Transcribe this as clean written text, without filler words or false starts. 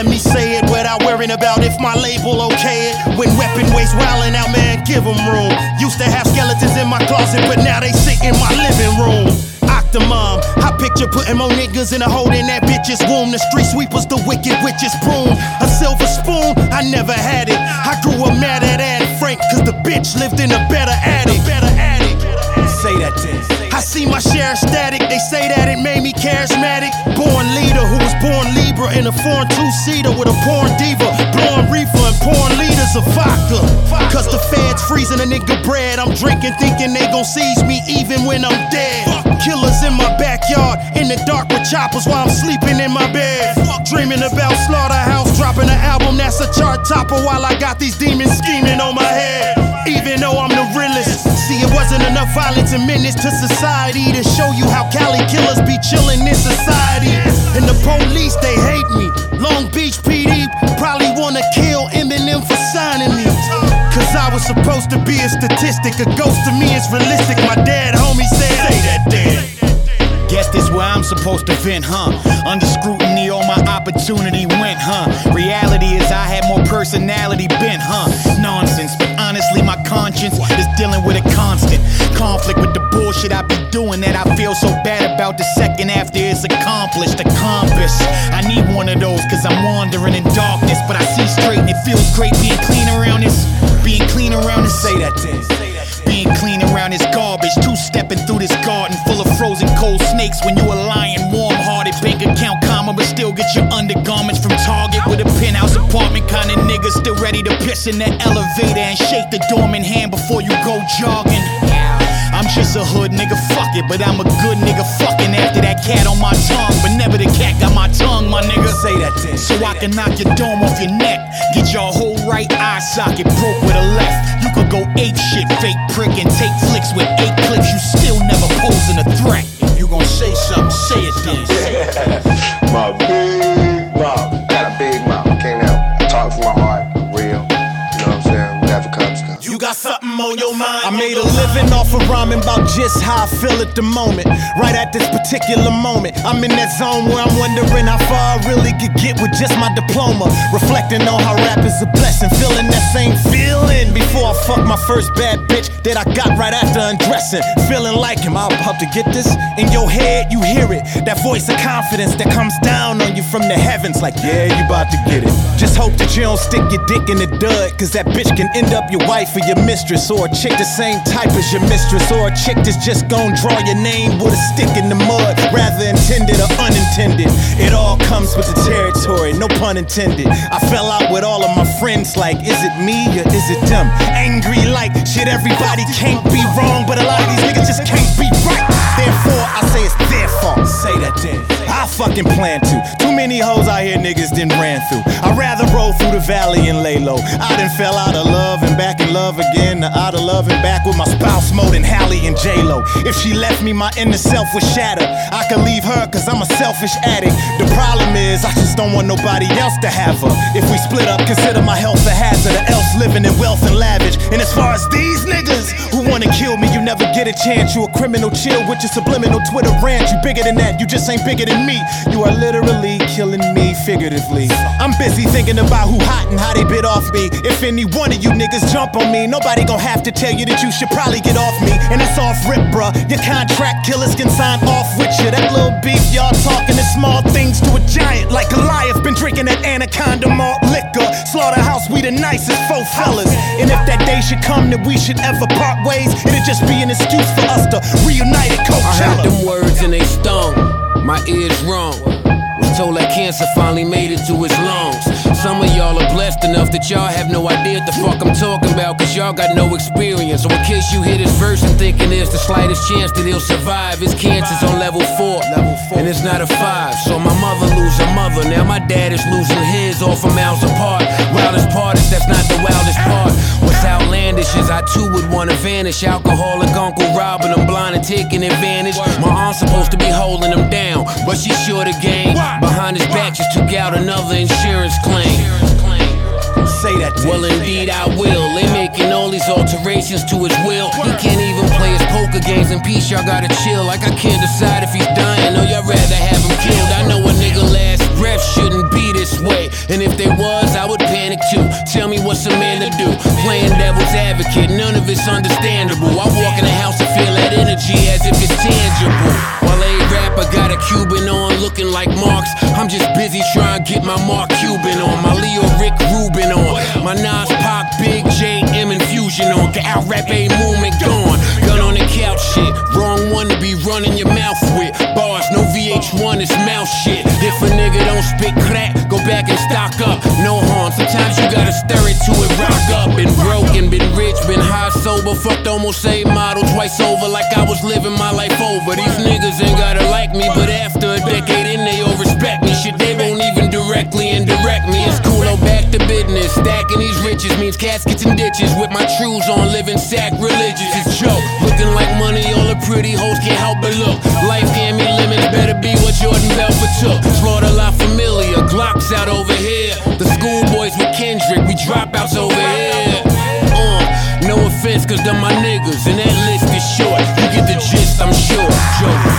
let me say it without worrying about if my label okay it. When weapon waste wildin' out, man, give them room. Used to have skeletons in my closet, but now they sit in my living room. Octomom, I picture putting more niggas in a hole in that bitch's womb. The street sweepers, the wicked witches prune. A silver spoon, I never had it. I grew up mad at Anne Frank, cause the bitch lived in a better attic. Say that then. I see my share of static, they say that it made me charismatic. Born leader who was born Libra in a foreign two-seater with a porn diva. Blowing reefer and pouring liters of vodka. Cause the feds freezing a nigga bread. I'm drinking thinking they gon' seize me even when I'm dead. Killers in my backyard, in the dark with choppers while I'm sleeping in my bed. Dreaming about Slaughterhouse, dropping an album that's a chart topper while I got these demons scheming on my head. Even though I'm the realest, see it wasn't enough violence and menace to society to show you how Cali killers be chillin' in society. And the police, they hate me. Long Beach PD probably wanna kill Eminem for signing me. Cause I was supposed to be a statistic, a ghost to me is realistic. My dad homie said, say that then. Guess this where I'm supposed to vent, huh? Under scrutiny, all my opportunity went, huh? Reality is I had more personality bent, huh? Nonsense, but honestly my conscience is dealing with a constant conflict with the bullshit I be doing that I feel so bad about the second after it's accomplished. A compass, I need one of those cause I'm wandering in darkness, but I see straight and it feels great being clean around this. Being clean around this, say that then. Being clean around this garbage, two-stepping through this garden full of frozen cold snakes. When you a lion, warm-hearted, bank account comma, but still get your undergarments from Target. With a penthouse apartment kind of nigga, still ready to piss in the elevator and shake the dormant hand before you go jogging. I'm just a hood nigga, fuck it, but I'm a good nigga fucking after that cat on my tongue. But never the cat got my tongue, my nigga. Say that then. So I can knock your dome off your neck, get your whole right eye socket broke with a left. You could go ape shit, fake prick, and take flicks with 8 clips. You still never posing a threat. If you gon' say something, say it then. My big mouth, got a big mouth. Can't help it. Talk from my heart, real. You know what I'm saying? Whatever comes. You got something on your mind. I made a living off of rhyming about just how I feel at the moment. Right at this particular moment, I'm in that zone where I'm wondering how far I really could get with just my diploma. Reflecting on how rap is a blessing, feeling that same feeling before I fuck my first bad bitch that I got right after undressing. Feeling like am I about to get this? In your head you hear it, that voice of confidence that comes down on you from the heavens like yeah, you about to get it. Just hope that you don't stick your dick in the dud, cause that bitch can end up your wife or your mistress, or a chick the same type as your mistress, or a chick that's just gon' draw your name with a stick in the mud, rather intended or unintended. It all comes with the territory, no pun intended. I fell out with all of my friends like, is it me or is it them? Angry like shit, everybody can't be wrong, but a lot of these niggas just can't be right. Therefore, I say it's their fault. Say that then. I fucking plan to. Too many hoes out here niggas done ran through. I'd rather roll through the valley and lay low. I done fell out of love and back in love again, out of love and back with my spouse mode and Halle and J-Lo. If she left me, my inner self would shatter. I could leave her cause I'm a selfish addict. The problem is I just don't want nobody else to have her. If we split up, consider my health a hazard, or else living in wealth and lavish. And as far as these niggas who wanna kill me, you never get a chance. You a criminal, chill with your subliminal Twitter rant. You bigger than that, you just ain't bigger than me. You are literally killing me figuratively. I'm busy thinking about who hot and how they bit off me. If any one of you niggas jump on me, nobody gon' have to tell you that you should probably get off me. And it's off rip, bruh. Your contract killers can sign off with you. That little beef y'all talking is small things to a giant. Like Goliath been drinking that Anaconda malt liquor. Slaughterhouse, we the nicest faux fellas. And if that day should come that we should ever part ways, it'll just be an excuse for us to reunite at Coachella. I heard them words and they stung. My ears wrong. Was told that cancer finally made it to his lungs. Some of y'all are blessed enough that y'all have no idea what the fuck I'm talking about, cause y'all got no experience. So in case you hear this verse and thinking there's the slightest chance that he'll survive, his cancer's on level 4, and it's not a 5. So my mother lose her mother, now my dad is losing his, all from miles apart. Wildest part is that's not the wildest part. What's outlandish is I too would wanna vanish. Alcoholic Uncle robbing them blind and taking advantage. My aunt's supposed to be holding him down, but she's sure to gain. Behind his back just took out another insurance claim. Say that to well, indeed I will. They making all these alterations to his will. He can't even play his poker games in peace. Y'all gotta chill. Like I can't decide if he's dying or y'all rather have him killed. I know a nigga last breath shouldn't be this way. And if they was, I would panic too. Tell me what's a man to do? Playing devil's advocate, none of it's understandable. I walk in the house and feel that energy as if it's tangible. While a rapper got a Cuban on, looking like Marx, I'm just busy trying to get my Mark Cuban on, my Leo Rick Rubin on, my Nas Pop, Big J, M Infusion on. Get out rap a movement gone. Gun on the couch shit, wrong one to be running your mouth with. Bars, no VH1, it's mouth shit. If a nigga don't spit crack, go back and stock up. No harm, sometimes you gotta stir it to it, rock up. Been broken, been rich, been high, sober, fucked almost same model twice over, like I was living my life over. These niggas ain't gotta like me, but after a decade in, they all respect me. Shit, they won't even directly indirect me. It's cool, I'm back to business. Stacking these riches means caskets and ditches. With my trues on, living sacrilegious. It's joke, looking like money, all the pretty hoes can't help but look. Life gave me limits, better be what Jordan Belfort took. Slaughter La Familia, Glocks out over here. The schoolboys with Kendrick, we dropouts over here. No offense, cause they're my niggas, and that list is short. You get the gist, I'm sure. Joke.